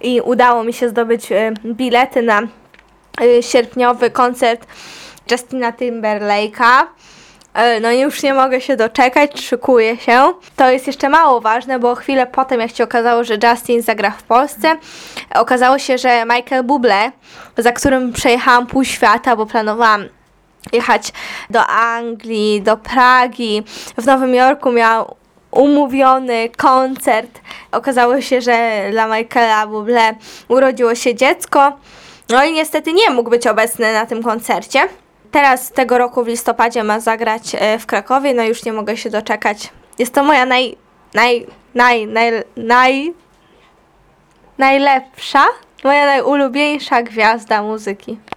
i udało mi się zdobyć bilety na sierpniowy koncert Justina Timberlake'a. No już nie mogę się doczekać, szykuję się. To jest jeszcze mało ważne, bo chwilę potem, jak się okazało, że Justin zagra w Polsce, okazało się, że Michael Bublé, za którym przejechałam pół świata, bo planowałam jechać do Anglii, do Pragi, w Nowym Jorku miał umówiony koncert. Okazało się, że dla Michaela Bublé urodziło się dziecko, no i niestety nie mógł być obecny na tym koncercie. Teraz tego roku w listopadzie ma zagrać w Krakowie, no już nie mogę się doczekać. Jest to moja najlepsza, moja najulubieńsza gwiazda muzyki.